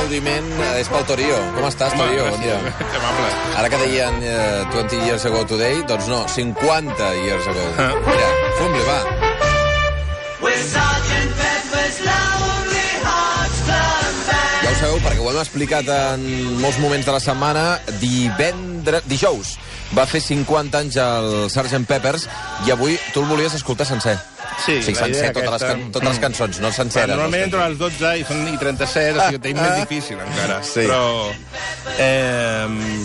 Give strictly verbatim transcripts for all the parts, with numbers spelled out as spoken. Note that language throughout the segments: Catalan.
aplaudiment és pel Torio. Com estàs, Torio? Bon dia. Ara que deien uh, twenty years ago today, doncs no, cinquanta years ago. Mira, fum-li, va. Ja ho sabeu, perquè ho hem explicat en molts moments de la setmana, divendres, dijous va fer cinquanta anys el sergent Pepper's i avui tu el volies escoltar sencer. Sí, o sigui, sencer, totes, aquesta... les can... totes les cançons, no senceres. Normalment entro a les dotze i són i trenta-set, o sigui, ho tenim ah, més difícil encara. Sí. Però... Eh,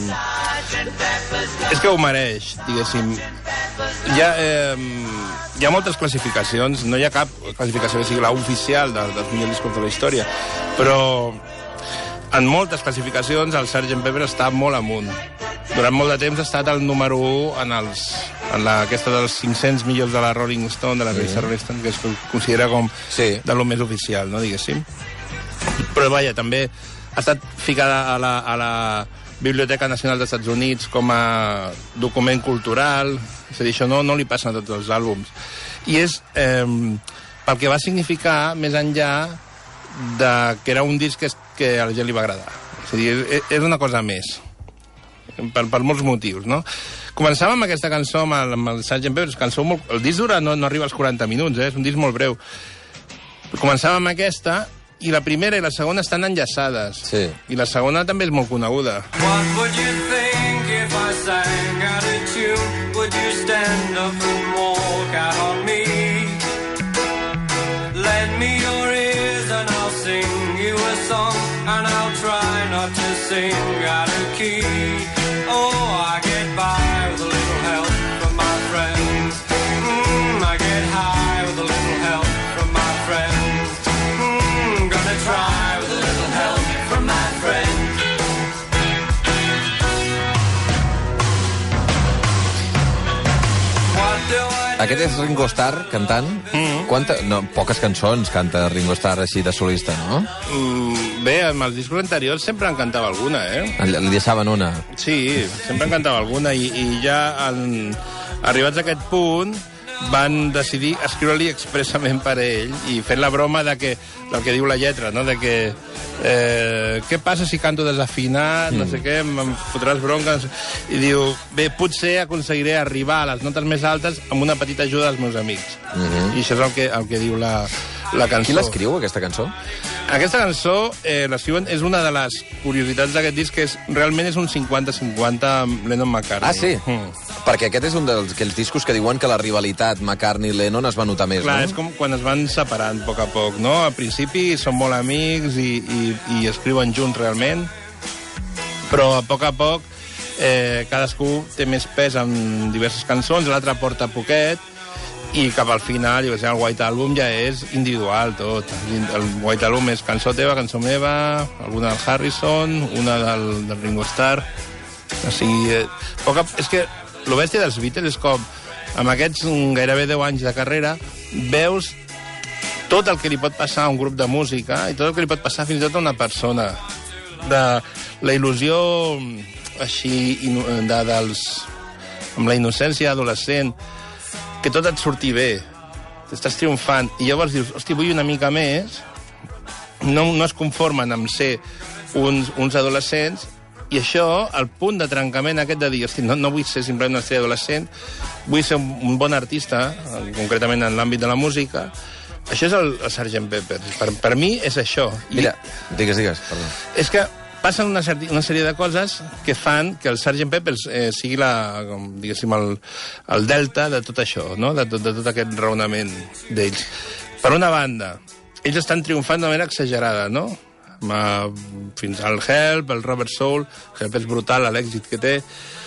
és que ho mereix, diguéssim. Hi ha, eh, hi ha moltes classificacions, no hi ha cap classificació que sigui la oficial dels, dels millors discos de la història, però en moltes classificacions el sergent Pepper està molt amunt. Durant molt de temps ha estat el número u en, els, en la, aquesta dels cinc-cents millors de la Rolling Stone, de la revista sí. Rolling Stone, que es considera com sí. de lo més oficial, no, diguéssim. Però, vaja, també ha estat ficada a la, a la Biblioteca Nacional dels Estats Units com a document cultural, és a dir, això no, no li passa a tots els àlbums. I és eh, pel que va significar més enllà de que era un disc que, que a la gent li va agradar. És a dir, és, és una cosa més. Per, per molts motius, no? Començàvem amb aquesta cançó amb el, amb el sergent Pepper, cançó molt... El disc dura no, no arriba als quaranta minuts, eh? És un disc molt breu. Començàvem amb aquesta i la primera i la segona estan enllaçades. Sí. I la segona també és molt coneguda. What would you think if I sang out of tune? Would you stand up and walk out on me? Lend me your ears and I'll sing you a song and I'll try not to sing out of key. Oh, I get by with a little help from my friends. Mm, I get high with a little help from my friends. Mm, gonna try with a little help from my friends. What do I do? Aquest és Ringo Starr cantant. Mm-hmm. Quanta... No, poques cançons canta Ringo Starr així de solista, no? Mm, bé, amb els discos anteriors sempre en cantava alguna, eh? Li deixaven una. Sí, sempre en cantava alguna i, i ja en, arribats a aquest punt van decidir escriure-li expressament per ell i fent la broma de que, del que diu la lletra, no? De que eh, què passa si canto desafinat, mm. no sé què, em fotràs bronques. I diu, bé, potser aconseguiré arribar a les notes més altes amb una petita ajuda dels meus amics. Mm-hmm. I això és el que, el que diu la, la cançó. Qui l'escriu, aquesta cançó? Aquesta cançó eh, l'escriuen, és una de les curiositats d'aquest disc, que és, realment és un cinquanta cinquanta amb Lennon-McCartney. Ah, sí? Mm. Perquè aquest és un dels aquells discos que diuen que la rivalitat McCartney-Lennon es va notar més, Clar, no? és com quan es van separant a poc a poc, no? Al principi són molt amics i, i, i escriuen junts realment, però a poc a poc eh, cadascú té més pes en diverses cançons, l'altre porta poquet, i cap al final, jo sé, el White Album ja és individual tot. El White Album és cançó teva, cançó meva, alguna del Harrison, una del, del Ringo Starr. O sigui, eh, poc a, és que el bèstia dels Beatles és com, amb aquests gairebé deu anys de carrera, veus tot el que li pot passar a un grup de música i tot el que li pot passar fins i tot a una persona. De la il·lusió així, de, dels, amb la innocència adolescent, que tot et surti bé, t'estàs triomfant, i llavors dius, hosti, vull una mica més, no, no es conformen amb ser uns, uns adolescents, i això, el punt de trencament aquest de dir, hosti, no, no vull ser simplement una estrella adolescent, vull ser un, un bon artista, concretament en l'àmbit de la música, això és el, el sergent Pepper. Per, per mi és això. Mira, digues, digues, perdó. És que passen una, una sèrie de coses que fan que el sergent Pepper eh, sigui la, com, diguéssim, el, el delta de tot això, no? de, tot, de tot aquest raonament d'ells. Per una banda, ells estan triomfant de manera exagerada, no? Uh, fins al Help, el Rubber Soul, Help és brutal, l'èxit que té.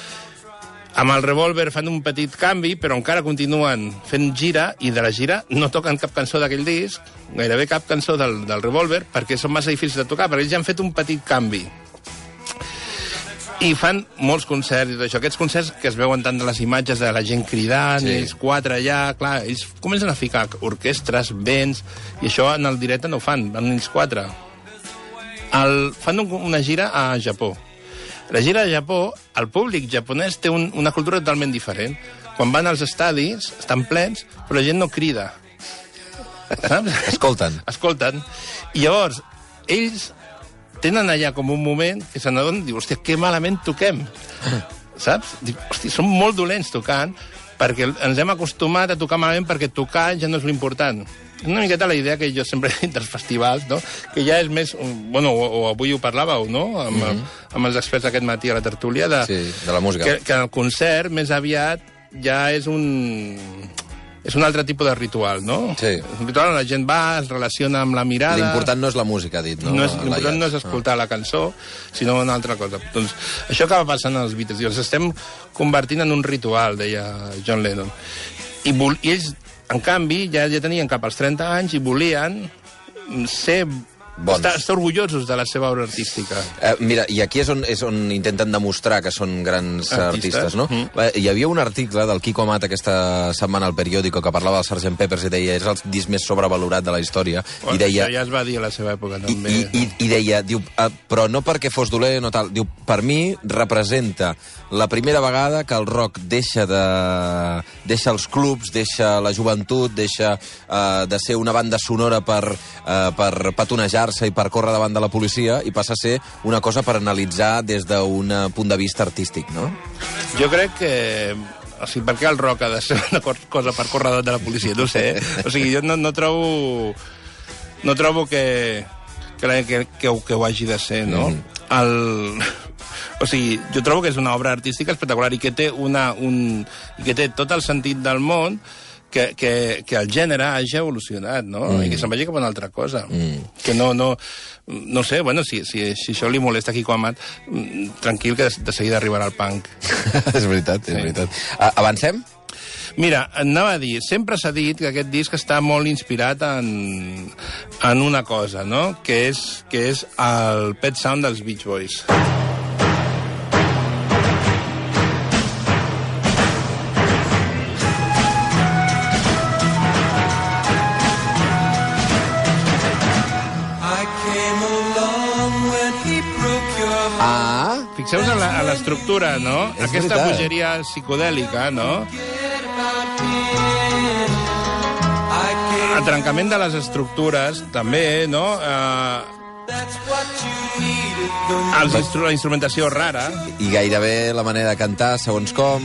Amb el Revolver fan un petit canvi, però encara continuen fent gira, i de la gira no toquen cap cançó d'aquell disc, gairebé cap cançó del, del Revolver, perquè són massa difícils de tocar, perquè ells ja han fet un petit canvi. I fan molts concerts i tot això. Aquests concerts que es veuen tant de les imatges de la gent cridant, sí. ells quatre allà, clar, ells comencen a ficar orquestres, vents, i això en el directe no ho fan, van ells quatre. El, fan un, una gira a Japó. La gira a Japó, el públic japonès té un, una cultura totalment diferent. Quan van als estadis, estan plens, però la gent no crida. Saps? Escolten. Escolten. I llavors, ells tenen allà com un moment que se n'adonen i diu, hòstia, que malament toquem. Saps? Dic, hòstia, som molt dolents tocant perquè ens hem acostumat a tocar malament perquè tocar ja no és l'important. És una miqueta la idea que jo sempre he dit dels festivals, no? Que ja és més... Bueno, o, o avui ho parlàveu, no? Amb, mm-hmm. amb els experts aquest matí a la tertúlia. De, sí, de la música. Que, que el concert més aviat ja és un... És un altre tipus de ritual, no? Sí. Un ritual on la gent va, es relaciona amb la mirada... L'important no és la música, ha dit, no? no és, l'important no és escoltar ah. la cançó, sinó una altra cosa. Doncs això acaba passant als Beatles. Ens estem convertint en un ritual, deia John Lennon. I, vol, i ells, en canvi, ja, ja tenien cap als trenta anys i volien ser... Estar, estar orgullosos de la seva obra artística. Eh, mira, i aquí és on, és on intenten demostrar que són grans artistes, artistes no? Mm. Eh, hi havia un article del Kiko Amat aquesta setmana al periòdico que parlava del sergent Pepper's i deia és el disc més sobrevalorat de la història. Bueno, I deia, això ja es va dir a la seva època, també. I, i, i deia, diu, eh, però no perquè fos dolent o tal, diu, per mi representa la primera vegada que el rock deixa de deixa els clubs, deixa la joventut, deixa eh, de ser una banda sonora per, eh, per petonejar i per córrer davant de la policia i passa a ser una cosa per analitzar des d'un punt de vista artístic, no? Jo crec que... O sigui, per què el rock ha de ser una cosa per córrer davant de la policia? No sé, eh? O sigui, jo no, no trobo... No trobo que, que, que, que, ho, que ho hagi de ser, no? Mm. El... O sigui, jo trobo que és una obra artística espectacular i que té, una, un, i que té tot el sentit del món que, que, que el gènere hagi evolucionat, no? Mm. I que se'n vagi cap a una altra cosa. Mm. Que no, no, no sé, bueno, si, si, si això li molesta a Kiko Amat, tranquil, que de, de seguida arribarà el punk. És veritat, és sí. veritat. A, avancem? Mira, anava a dir, sempre s'ha dit que aquest disc està molt inspirat en, en una cosa, no? Que és, que és el Pet Sound dels Beach Boys. Fixeu-vos en l'estructura, no? És aquesta veritat. bogeria psicodèlica, no? El trencament de les estructures, també, no? Uh, els instru la instrumentació rara. I gairebé la manera de cantar, segons com.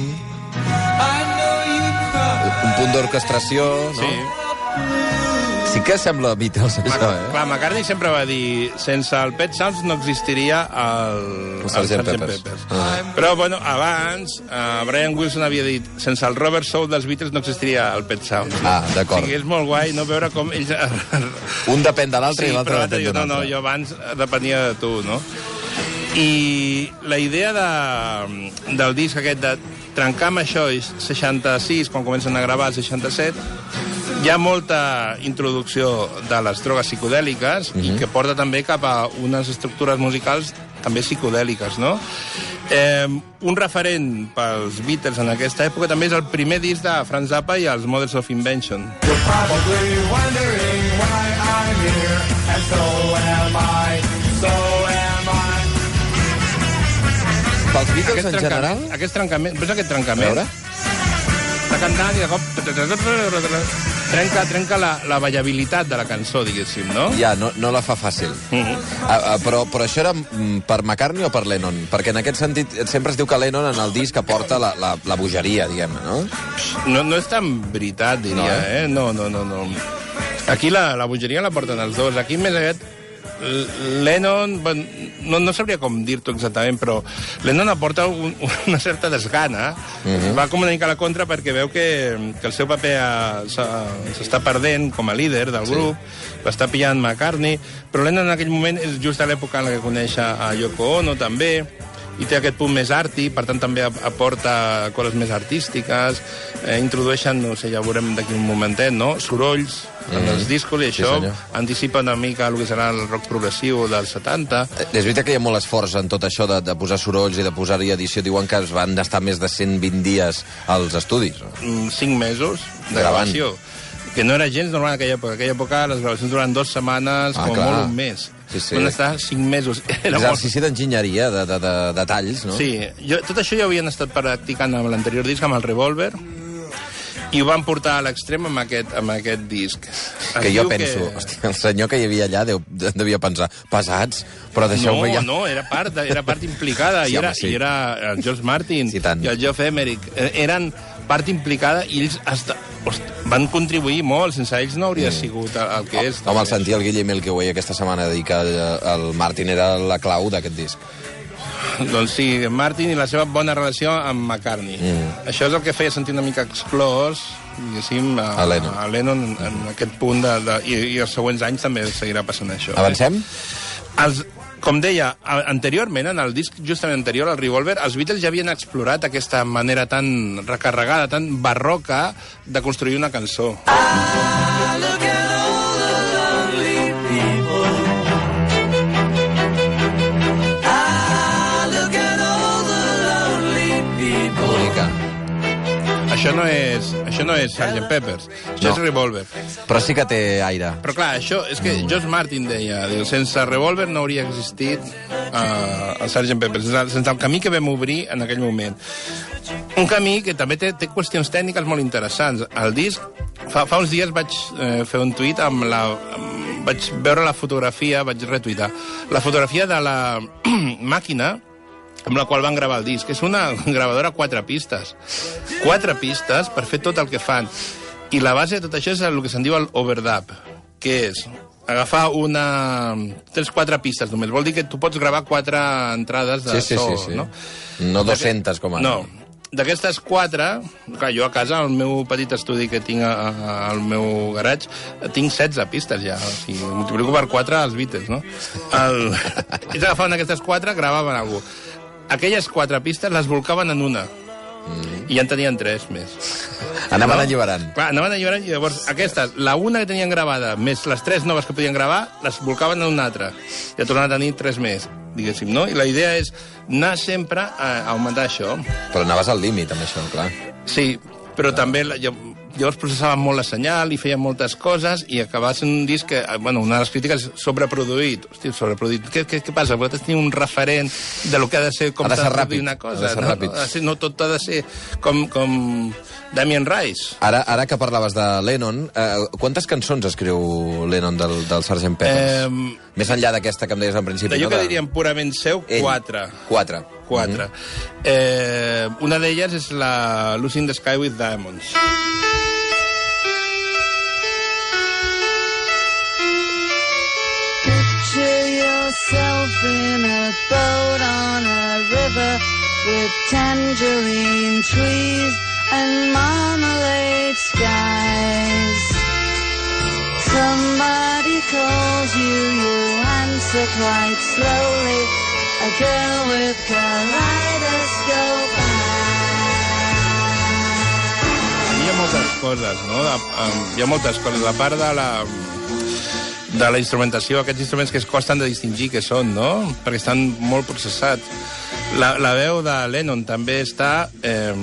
Un punt d'orquestració, no? Sí. Sí que sembla Beatles, això, eh? Clar, McCartney sempre va dir sense el Pet Sounds no existiria el, el sergent Pepper's. Pepper's. Ah. Però, bueno, abans, uh, Brian Wilson havia dit sense el Rubber Soul dels Beatles no existiria el Pet Sounds. Ah, d'acord. O sigui, és molt guai no veure com ells... Un depèn de l'altre sí, i l'altre depèn d'un altre. No, no, jo abans depenia de tu, no? I la idea de, del disc aquest de trencar amb això és seixanta-sis, quan comencen a gravar el seixanta-set, hi ha molta introducció de les drogues psicodèliques mm-hmm. i que porta també cap a unes estructures musicals també psicodèliques, no? Eh, un referent pels Beatles en aquesta època també és el primer disc de Frank Zappa i els Models of Invention. You're probably wondering why I'm here, and so am I, so am I. Pels Beatles aquest en general? Aquest trencament, veus aquest trencament? Està cantant i de cop... Trenca, trenca la, la ballabilitat de la cançó, diguéssim, no? Ja, no, no la fa fàcil. Mm-hmm. uh, uh, però, però això era per McCartney o per Lennon? Perquè en aquest sentit sempre es diu que Lennon en el disc aporta la, la, la bogeria, diguem-ne, no? no? No és tan veritat, diria, no, eh? eh? No, no, no, no. Aquí la, la bogeria la porten els dos. Aquí més aviat Lennon, bueno, no, no sabria com dir-t'ho exactament, però Lennon aporta un, una certa desgana, uh-huh. va com una mica a la contra perquè veu que, que el seu paper s'està perdent com a líder del grup, sí. l'està pillant McCartney, però Lennon en aquell moment és just a l'època en la que coneix a Yoko Ono també, i té aquest punt més arti, per tant també aporta coses més artístiques, eh, introdueixen, no sé, ja ho veurem d'aquí un momentet, no?, sorolls en mm. els discos, i això sí, anticipa una mica el que serà el rock progressiu dels setanta. És veritat que hi ha molt esforç en tot això de, de posar sorolls i de posar-hi edició. Diuen que es van estar més de cent vint dies als estudis. Mm, cinc mesos de gravació. Que no era gens normal en aquella època. En aquella època les gravacions duran dues setmanes, ah, com clar. molt un mes. Sí, sí. Van estar cinc mesos. Era exercici molt... d'enginyeria, de, de, de, de talls, no? Sí. Jo, tot això ja ho havien estat practicant amb l'anterior disc, amb el Revolver, I ho van portar a l'extrem amb aquest, amb aquest disc. Que jo penso, que... hòstia, el senyor que hi havia allà deu, devia pensar, pesats, però deixeu-me no, ja... No, no, era part, era part implicada, sí, i, era, home, sí. i era el George Martin sí, i el Geoff Emerick. Eren part implicada i ells hasta, host, van contribuir molt, sense ells no hauria mm. sigut el, el que és. Home, el sentir el Guillem Elkeway aquesta setmana dir que el Martin era la clau d'aquest disc. Doncs sí, Martin i la seva bona relació amb McCartney. Mm. Això és el que feia sentir una mica exclòs, diguéssim, a, a Lennon, a Lennon en, en aquest punt, de, de, i, i els següents anys també seguirà passant això. Avancem? Eh? Els, com deia, anteriorment, en el disc justament anterior, el Revolver, els Beatles ja havien explorat aquesta manera tan recarregada, tan barroca, de construir una cançó. Ah, look at all the lonely people. Això no és, això no és sergent Pepper's, això no. és Revolver. Però sí que té aire. Però clar, això és que George Martin deia, diu, sense Revolver no hauria existit uh, el sergent Pepper's, sense el camí que vam obrir en aquell moment. Un camí que també té, té qüestions tècniques molt interessants. El disc, fa, fa uns dies vaig eh, fer un tuit amb la... Amb, vaig veure la fotografia, vaig retuitar, la fotografia de la màquina amb la qual van gravar el disc. És una gravadora a quatre pistes. Quatre pistes per fer tot el que fan. I la base de tot això és el que se'n diu el overdub, que és agafar una... Tens quatre pistes només. Vol dir que tu pots gravar quatre entrades de sí, sí, so, sí, sí. no? No dues-centes, com ara. No. D'aquestes quatre, clar, jo a casa, al meu petit estudi que tinc a, a, al meu garatge, tinc setze pistes ja. O sigui, multiplico per quatre els Beatles, no? El... Ells agafaven aquestes quatre, gravaven alguna cosa. Aquelles quatre pistes les volcaven en una. Mm. I ja en tenien tres més. Anaven no? alliberant. Clar, anaven alliberant i llavors aquestes, la una que tenien gravada, més les tres noves que podien gravar, les volcaven en una altra. I ja tornaven a tenir tres més, diguéssim, no? I la idea és anar sempre a augmentar això. Però anaves al límit amb això, clar. Sí, però clar. també... Llavors processaven molt la senyal i feien moltes coses i acabava sent un disc que, bueno, una de les crítiques és sobreproduït. Hosti, sobreproduït. Què, què, què passa? Vosaltres teniu un referent de lo que ha de ser com s'ha de produir una cosa. Ha de ser no? ràpid. No, ha de ser, no tot ha de ser com, com Damien Rice. Ara, ara que parlaves de Lennon, eh, quantes cançons escriu Lennon del, del sergent Pepper's? Eh, Més enllà d'aquesta que em deies al principi. D'allò no? que diríem purament seu, Ell. quatre. Quatre. Quatre. Mm-hmm. eh, una d'elles és la Lucy in the Sky with Diamonds. Picture yourself in a boat on a river with tangerine trees and marmalade skies. Somebody calls you, you answer quite slowly. A girl with kaleidoscope eyes. Hi ha moltes coses, no? Hi ha moltes coses. La part de la... de la instrumentació, aquests instruments que es costen de distingir que són, no? Perquè estan molt processats. La, la veu de Lennon també està... Eh,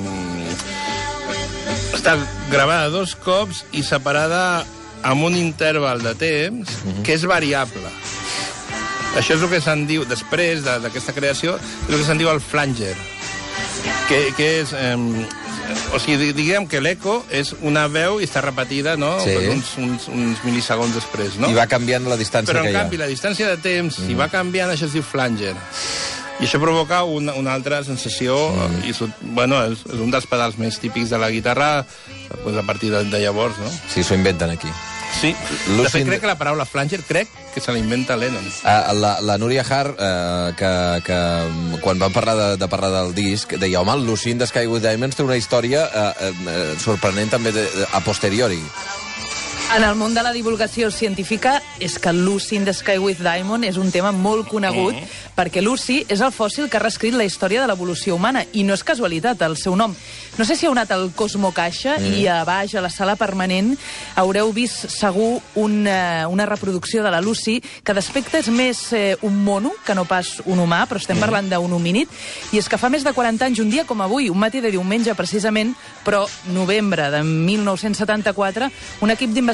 està gravada dos cops i separada amb un interval de temps mm-hmm. que és variable. Això és el que se'n diu, després d'aquesta creació, és el que se'n diu el flanger, que, que és... Eh, o sigui, diguem que l'eco és una veu i està repetida, no? Sí. uns, uns, uns milisegons després, no? I va canviant la distància Però, que hi ha. Però, en canvi, la distància de temps, mm. si va canviant, això es diu flanger. I això provoca una, una altra sensació, mm. i bueno, és, és un dels pedals més típics de la guitarra, pues, a partir de, de llavors, no? Sí, s'ho inventen aquí. Sí, de fet crec que la paraula flanger crec que se la inventa Lennon. Uh, la, la Núria Har, uh, que, que quan vam parlar de, de parlar del disc, deia, home, el Lucy in the Sky with Diamonds té una història uh, uh, sorprenent també de, de, a posteriori. En el món de la divulgació científica és que Lucy in the Sky with Diamond és un tema molt conegut mm. perquè Lucy és el fòssil que ha reescrit la història de l'evolució humana i no és casualitat el seu nom. No sé si heu anat al Cosmo Caixa mm. i a baix, a la sala permanent, haureu vist segur una, una reproducció de la Lucy que d'aspecte és més eh, un mono que no pas un humà, però estem mm. parlant d'un homínid, i és que fa més de quaranta anys, un dia com avui, un matí de diumenge precisament, però novembre de mil nou-cents setanta-quatre, un equip d'investigació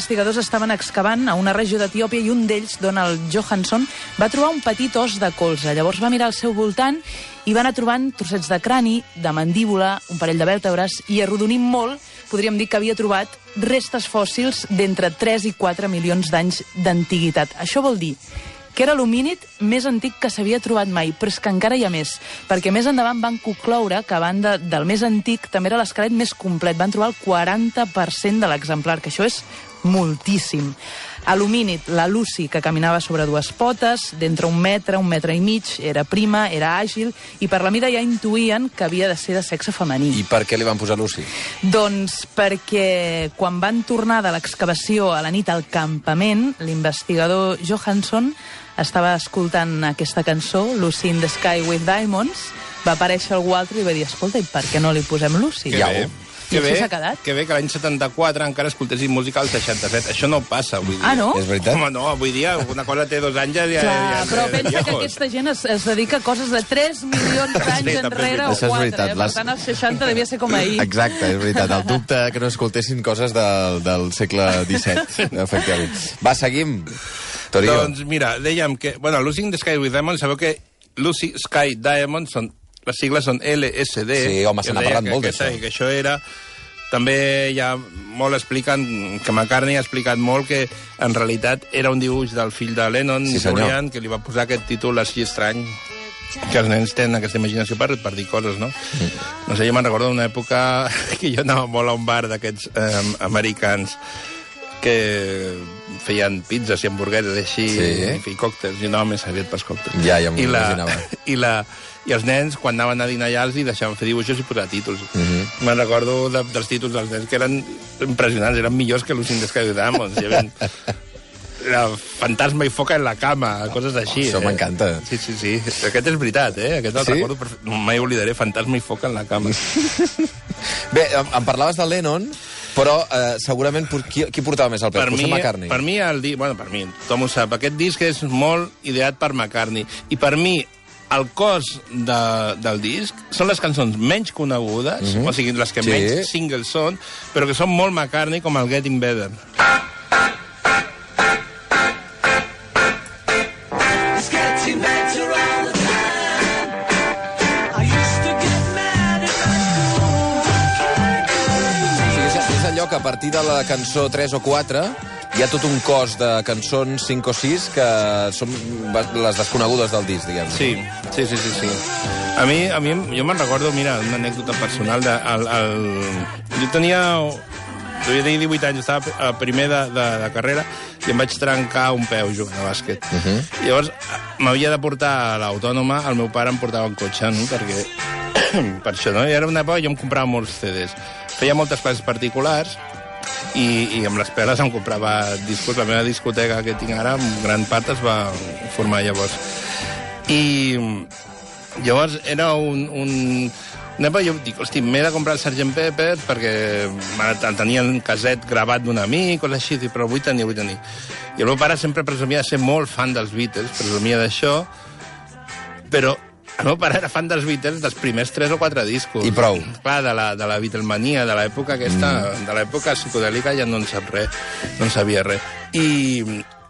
investigadors estaven excavant a una regió d'Etiòpia i un d'ells, Donald Johansson, va trobar un petit os de colze. Llavors va mirar al seu voltant i va anar trobant trossets de crani, de mandíbula, un parell de vèrtebres, i arrodonint molt, podríem dir que havia trobat restes fòssils d'entre tres i quatre milions d'anys d'antiguitat. Això vol dir que era l'homínid més antic que s'havia trobat mai, però és que encara hi ha més, perquè més endavant van concloure que a banda del més antic també era l'esquelet més complet. Van trobar el quaranta per cent de l'exemplar, que això és moltíssim. A l'homínid, la Lucy, que caminava sobre dues potes, d'entre un metre, un metre i mig, era prima, era àgil, i per la mida ja intuïen que havia de ser de sexe femení. I per què li van posar Lucy? Doncs perquè quan van tornar de l'excavació a la nit al campament, l'investigador Johansson estava escoltant aquesta cançó, Lucy in the Sky with Diamonds, va aparèixer algú altre i va dir, escolta, i per què no li posem Lucy? Que bé. Que bé, quedat? que bé que l'any setanta-quatre encara escoltessin música al seixanta-set. Això no passa avui dia. Ah, no? És veritat? Home, no, avui dia una cosa té dos anys ja... Clar, ja, però ja, pensa ja, que aquesta gent es, es dedica a coses de tres milions d'anys Sí, també és enrere o veritat. Això és quatre. veritat, Eh? les- Per tant, als seixanta devia ser com ahir. Exacte, és veritat. El dubte que no escoltessin coses del, del segle disset, efectivament. Va, seguim. Torio. Doncs mira, dèiem que... Bueno, Lucy in the Sky with Diamonds, sabeu que Lucy Sky Diamonds, són, les sigles són L S D. Sí, home, se n'ha que deia parlat que molt aquesta- d'això. Que això era... També ja molt expliquen, que McCartney ha explicat molt que en realitat era un dibuix del fill de Lennon, Sí, senyor. Julian, que li va posar aquest títol així estrany, que els nens tenen aquesta imaginació per, per dir coses, no? Mm. No sé, jo me'n recordo d'una època que jo anava molt a un bar d'aquests eh, americans que feien pizzas i hamburgueses així, Sí. i còctels, jo anava més aviat pels còctels. Ja, ja m'ho I la, imaginava. i, la, I els nens, quan anaven a dinar allà, els hi deixaven fer dibuixos i posar títols. Mhm. Mm -hmm. Me'n recordo de, dels títols dels nens, que eren impressionants, eren millors que Lucy in the Sky with Diamonds. Hi havia era fantasma i foca en la cama, coses així. Oh, això eh? m'encanta. Sí, sí, sí. Aquest és veritat, eh? Aquest el Sí? recordo perfecte. No mai oblidaré, fantasma i foca en la cama. Bé, em, em parlaves de Lennon, però eh, segurament por- qui, qui portava més el pes? Per mi, Potser McCartney. per mi, el di... bueno, per mi, tothom ho sap, aquest disc és molt ideat per McCartney. I per mi, el cos de, del disc són les cançons menys conegudes, mm -hmm. o sigui, les que Sí. menys singles són, però que són molt McCartney, com el Getting Better. It's getting better all the time. I used to get mad at O sigui, és, és allò que a partir de la cançó tres o quatre hi ha tot un cos de cançons cinc o sis que són les desconegudes del disc, diguem. Sí, sí, sí, sí, sí. A mi, a mi jo me'n recordo, mira, una anècdota personal. De, el, el... Jo tenia... Devia tenir divuit anys, estava a primer de, de, de carrera i em vaig trencar un peu jugant a bàsquet. Uh -huh. Llavors, m'havia de portar a l'autònoma, el meu pare em portava en cotxe, no? Perquè... per això, no? I era una època, jo em comprava molts C Ds. Feia moltes classes particulars i, i amb les peles em comprava discos. La meva discoteca que tinc ara, en gran part, es va formar llavors. I llavors era un... un una època jo dic, hosti, m'he de comprar el sergent Pepper perquè el tenia en caset gravat d'un amic, coses així, dic, però el vull tenir, el vull tenir. I el meu pare sempre presumia de ser molt fan dels Beatles, presumia d'això, però el meu pare era fan dels Beatles dels primers tres o quatre discos. I prou. Clar, de la, de la Beatlemania, de l'època aquesta, mm. de l'època psicodèlica ja no en sap res, no en sabia res. I,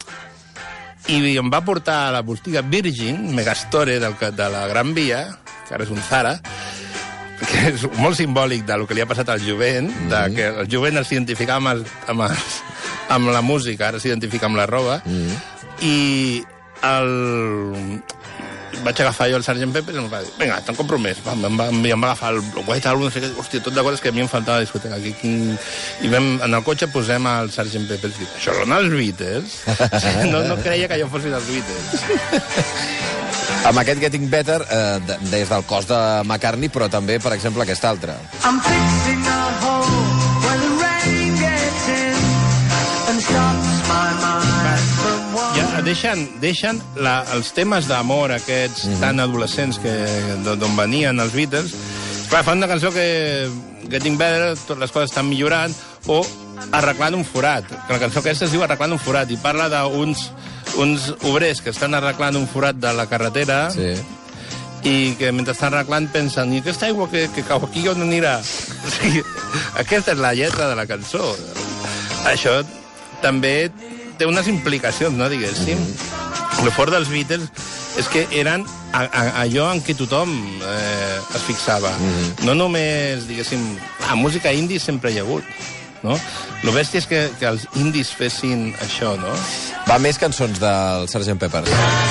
i em va portar a la botiga Virgin, Megastore, del, de la Gran Via, que ara és un Zara, que és molt simbòlic del que li ha passat al jovent, mm. de que el jovent s'identificava amb, el, amb, el, amb la música, ara s'identifica amb la roba, mm. i el... vaig agafar jo el sergent Pepper i em va dir, vinga, te'n compro més. Va, em, va, em va agafar el White Album, no sé què, hòstia, tot de coses que a mi em faltava a la discoteca. Aquí, i vam, en el cotxe posem el sergent Pepper i dic, això són els Beatles? No, no creia que jo fossin els Beatles. Amb aquest Getting Better, eh, de- des del cos de McCartney, però també, per exemple, aquest altre. I'm fixing a hole where the rain gets in and stops my mind from Ja wandering. deixen, deixen la, els temes d'amor aquests mm -hmm. tan adolescents que d'on venien els Beatles. Clar, fan una cançó que Getting Better, totes les coses estan millorant, o Arreglant un forat. La cançó aquesta es diu Arreglant un forat i parla d'uns uns obrers que estan arreglant un forat de la carretera Sí. i que mentre estan arreglant pensen, i aquesta aigua que, que cau aquí on anirà? O sigui, aquesta és la lletra de la cançó. Això també té unes implicacions, no, diguéssim. Mm. El fort dels Beatles és que eren a, a, allò en què tothom eh, es fixava. Mm. No només, diguéssim, a música indie sempre hi ha hagut, no? Lo bèstia és que, que els indis fessin això, no? Va, més cançons del sergent Pepper.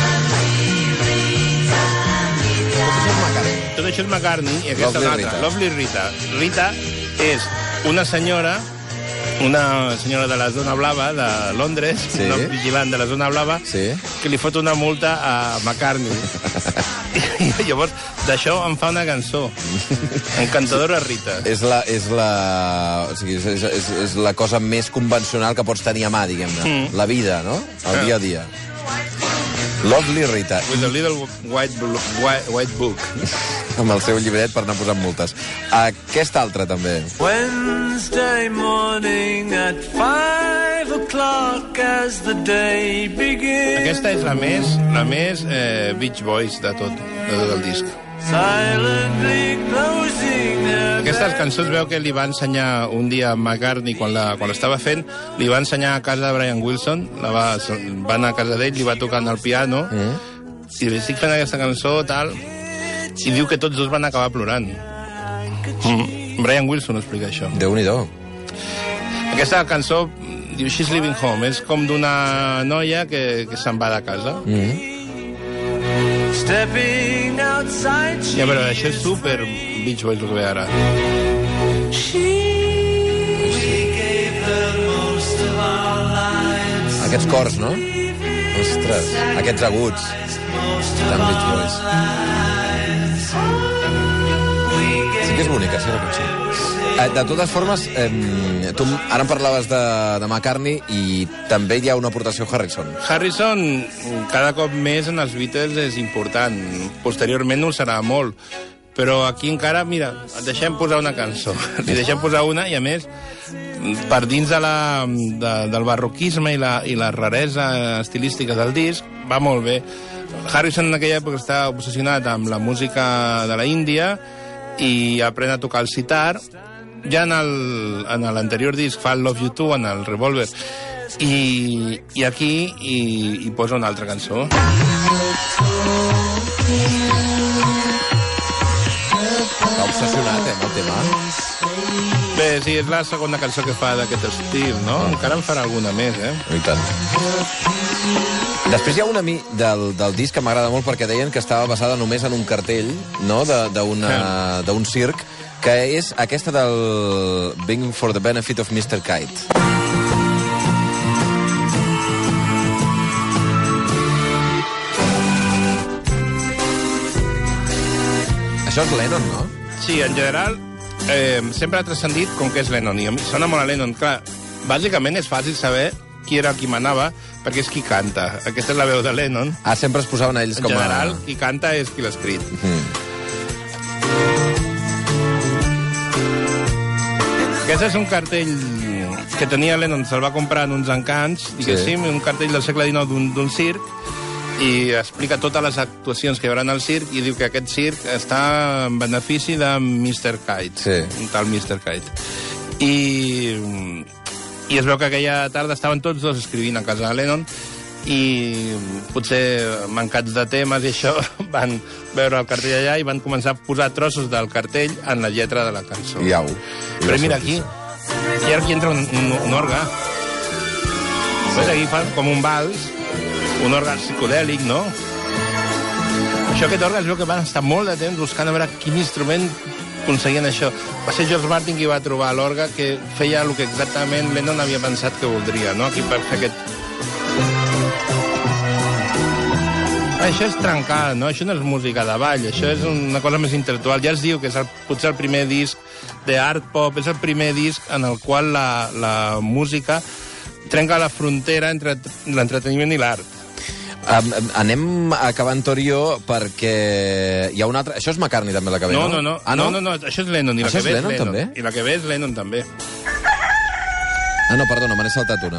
Tot això és McCartney i aquesta Lovely és Rita. l'altra. Lovely Rita. Rita és una senyora, una senyora de la zona blava de Londres, Sí. una vigilant de la zona blava, Sí. que li fot una multa a McCartney. I llavors, d'això em fa una cançó. Encantadora Rita. És la, és la, o sigui, és, és, és la cosa més convencional que pots tenir a mà, diguem-ne. Mm. La vida, no? El Ah. dia a dia. Lovely Rita. With a little white, blo- white, white book. Amb el seu llibret per anar posant multes. Aquesta altra, també. Wednesday morning at five o'clock as the day begins. Aquesta és la més, la més eh, Beach Boys de tot, de tot el disc. Silently closing her Aquestes cançons veu que li va ensenyar un dia a McCartney quan la- quan l'estava fent, li va ensenyar a casa de Brian Wilson, la va, va anar a casa d'ell, li va tocant el piano, mm. i li estic fent aquesta cançó, tal, i diu que tots dos van acabar plorant. Mm. Brian Wilson explica això. Déu-n'hi-do. Aquesta cançó diu She's Leaving Home, és com d'una noia que, que se'n va de casa. Mm. stepping outside. She Ja, però això és super Beach Boys el que ve ara. gave the most of our lives. Aquests cors, no? Ostres, aquests aguts. Tan Beach Boys. Sí que és bonica, sí, la cançó. Eh, de totes formes, eh, tu ara em parlaves de, de McCartney i també hi ha una aportació Harrison. Harrison, cada cop més en els Beatles és important. Posteriorment no ho serà molt. Però aquí encara, mira, et deixem posar una cançó. Li deixem posar una i, a més, per dins de la, de, del barroquisme i la, i la raresa estilística del disc, va molt bé. Harrison en aquella època està obsessionat amb la música de la Índia i aprèn a tocar el sitar. Ja en el- en l'anterior disc fa el Love You Too, en el Revolver, i, i aquí hi, hi posa una altra cançó. Està obsessionat, eh, amb el tema. Bé, sí, és la segona cançó que fa d'aquest estil, no? Encara en farà alguna més, eh? I tant. Després hi ha una mi del, del disc que m'agrada molt perquè deien que estava basada només en un cartell, no?, de- d'una- d'un circ, que és aquesta del Being for the Benefit of mister Kite. Això és Lennon, no? Sí, en general, eh, sempre ha transcendit com que és Lennon, i a mi sona molt a Lennon. Clar, bàsicament és fàcil saber qui era qui manava, perquè és qui canta. Aquesta és la veu de Lennon. Ah, sempre es posaven a ells En com a... general, qui canta és qui l'ha escrit. Mm. Aquest és un cartell que tenia Lennon, se'l va comprar en uns encants, diguéssim, sí. Un cartell del segle dinou d'un d'un circ, i explica totes les actuacions que hi haurà al circ, i diu que aquest circ està en benefici de mister Kite, Sí. un tal mister Kite. I, I es veu que aquella tarda estaven tots dos escrivint a casa de Lennon, i potser mancats de temes i això, van veure el cartell allà i van començar a posar trossos del cartell en la lletra de la cançó. I au. Però mira, aquí, i ara aquí entra un, un, un orgue. Pues aquí fa com un vals, un orgue psicodèlic, no? Això, aquest orgue, es veu que van estar molt de temps buscant a veure quin instrument aconseguien això. Va ser George Martin qui va trobar l'orgue que feia el que exactament Lennon havia pensat que voldria, no? Aquí per fer aquest... Això és trencar, no? Això no és música de ball, això és una cosa més intel·lectual. Ja es diu que és el, potser el primer disc d'art pop, és el primer disc en el qual la, la música trenca la frontera entre l'entreteniment i l'art. Um, anem acabant, Torio, perquè hi ha una altra... Això és McCartney, també, la que ve, No, no? no, no, Ah, no, no, no, això és Lennon, i la Això que és ve Lennon, és Lennon. també? I la que ve és Lennon, també. Ah, no, perdona, me n'he saltat una.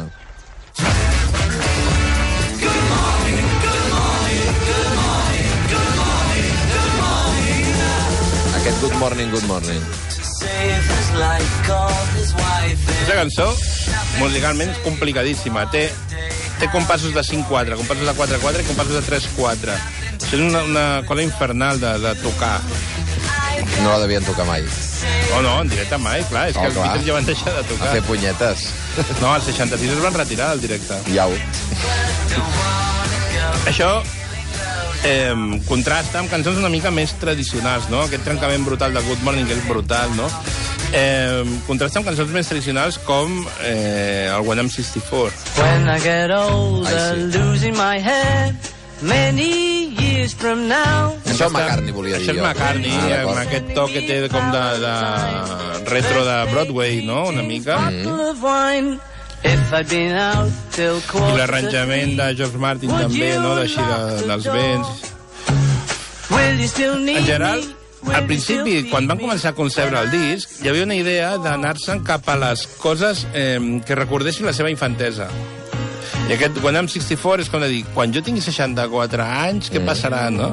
Aquest Good Morning, Good Morning. Aquesta cançó, musicalment, és complicadíssima. Té, té compassos de cinc quatre, compassos de quatre quatre i compassos de tres quatre. Això és una, una cosa infernal de, de tocar. No la devien tocar mai. Oh, no, en directe mai, clar. És Oh, que els clar. Beatles ja van deixar de A tocar. fer punyetes. No, als seixanta-sis es van retirar del directe. Iau. Això eh, contrasta amb cançons una mica més tradicionals, no? Aquest trencament brutal de Good Morning, que és brutal, no? Eh, contrasta amb cançons més tradicionals com eh, el When I'm sixty-four. When I get older, Ai, sí. losing my head, many years from now. Això és McCartney, volia dir Això és jo. McCartney, Ah, amb d'acord. aquest to que té com de, de retro de Broadway, no?, una mica. Bottle of wine. If I'd been out till I quarter l'arranjament de George Martin també, no?, d'així de, dels vents. Will you still need En general, me? Will al you principi, still quan need van me? començar a concebre el disc, hi havia una idea d'anar-se'n cap a les coses eh, que recordessin la seva infantesa. I aquest When I'm sixty-four és com de dir, quan jo tingui seixanta-quatre anys, què passarà, no?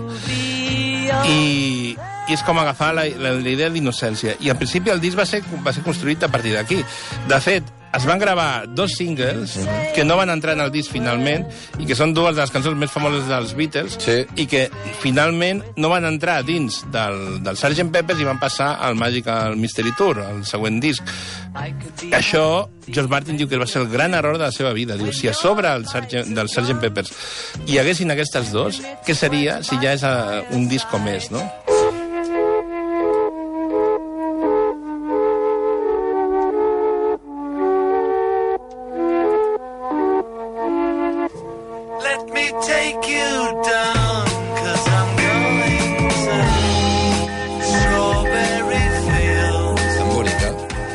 I, i és com agafar la, la, la idea d'innocència. I al principi el disc va ser, va ser construït a partir d'aquí. De fet, es van gravar dos singles que no van entrar en el disc finalment i que són dues de les cançons més famoses dels Beatles Sí. i que finalment no van entrar dins del, del sergent Pepper's i van passar al Magical Mystery Tour, el següent disc. Això, George Martin diu que va ser el gran error de la seva vida. Diu, si a sobre el sergent, del sergent Pepper's hi haguessin aquestes dos, què seria si ja és uh, un disc com és, no? Let me take you down, 'cause I'm going to Strawberry Fields. Tan bonica.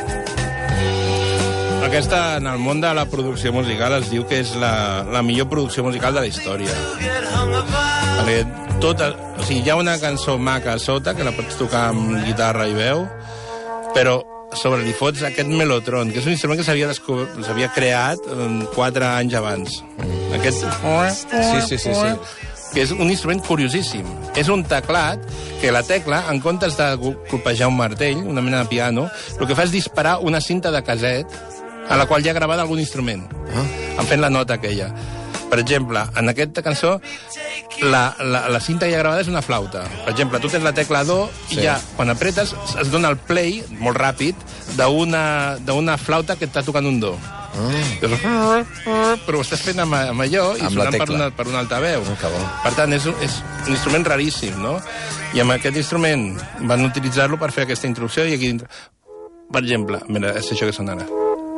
Aquesta, en el món de la producció musical, es diu que és la, la millor producció musical de la història. Get hung about. Perquè tota, o sigui, hi ha una cançó maca a sota, que la pots tocar amb guitarra i veu, però a sobre li fots aquest melotron, que és un instrument que s'havia descob... s'havia creat um, quatre anys abans. Aquest... Sí, sí, sí, sí. Que és un instrument curiosíssim. És un teclat que la tecla, en comptes de colpejar un martell, una mena de piano, el que fa és disparar una cinta de caset a la qual ja ha gravat algun instrument, Ah. en fent la nota aquella. Per exemple, en aquesta cançó, la, la, la cinta ja gravada és una flauta. Per exemple, tu tens la tecla do i Sí. ja, quan apretes, es dona el play, molt ràpid, d'una d'una flauta que està tocant un do. Ah. Però ho estàs fent amb, amb allò i Amb la sonant per tecla. una, per un altaveu. Ah, que bo. Per tant, és, un- és un instrument raríssim, no? I amb aquest instrument van utilitzar-lo per fer aquesta introducció i aquí dintre... Per exemple, mira, és això que sona ara.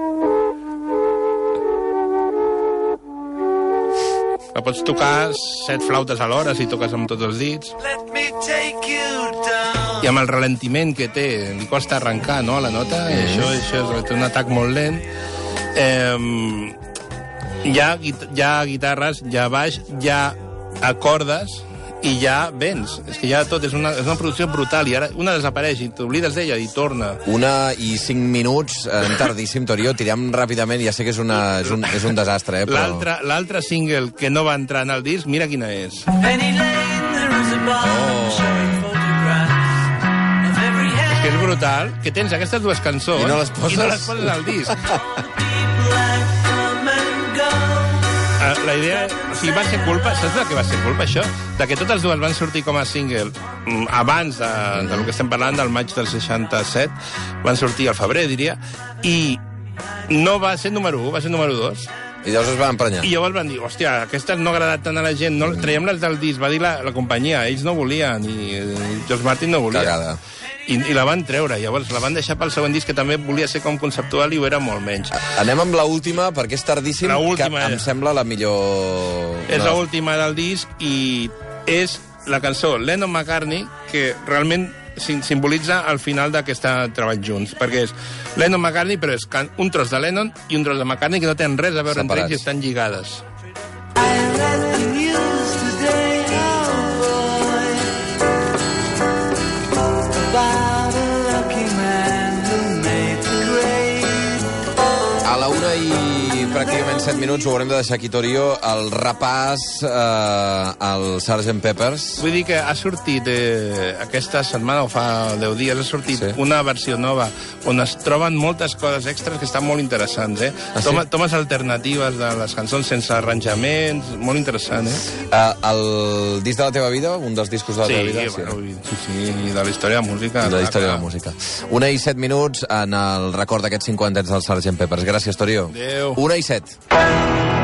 La pots tocar set flautes alhora si toques amb tots els dits. Let me take you down. I amb el ralentiment que té, li costa arrencar, no?, la nota, i això, això és, té un atac molt lent. Eh, hi, ha, guit- hi ha guitarres, hi ha baix, hi ha acordes i hi ha vents. És que hi ha tot, és una, és una producció brutal, i ara una desapareix i t'oblides d'ella i torna. Una i cinc minuts, en tardíssim, Torió. Tirem ràpidament, ja sé que és, una, és, un, és un desastre, eh, però... L'altre l'altre single que no va entrar en el disc, mira quina és. Penny Lane, there is a bar showing photographs of every head. Que és brutal, que tens aquestes dues cançons I no les poses? i no les poses al disc. People that come and go. Uh, la idea... O sigui, va ser culpa... Saps de què va ser culpa, això? De que totes dues van sortir com a single mm, abans de, de lo que estem parlant, del maig del seixanta-set. Van sortir al febrer, diria. I no va ser número u, va ser número dos. I llavors es van emprenyar. I llavors van dir, hòstia, aquestes no ha agradat tant a la gent, no, traiem-les del disc. Va dir la, la companyia, ells no volien, i eh, George Martin no volia. Cagada. I, I la van treure, llavors la van deixar pel següent disc, que també volia ser com conceptual i ho era molt menys. Anem amb la última, perquè és tardíssim, La última, que em eh? sembla la millor... És No. l'última del disc i és la cançó Lennon-McCartney, que realment sim- simbolitza el final d'aquest treball junts, perquè és Lennon-McCartney, però és can- un tros de Lennon i un tros de McCartney que no tenen res a veure entre Separats. ells i estan lligades. I read the news today, oh boy, about a lucky man who made the grade. A la una i pràcticament set minuts, ho haurem de deixar aquí, Torio, el repàs eh, al sergent Peppers. Vull dir que ha sortit eh, aquesta setmana, o fa deu dies, ha sortit Sí. sí. una versió nova on es troben moltes coses extras que estan molt interessants, eh? Ah, sí? Toma, tomes alternatives de les cançons sense arranjaments, molt interessant, eh? Uh, el disc de la teva vida, un dels discos de la Sí, teva vida. bueno, vull dir, sí, sí, de la història de la música. De la història de la clar. música. Una i set minuts en el record d'aquests cinquanta anys del sergent Peppers. Gràcies, Torio. Adéu. Una i set.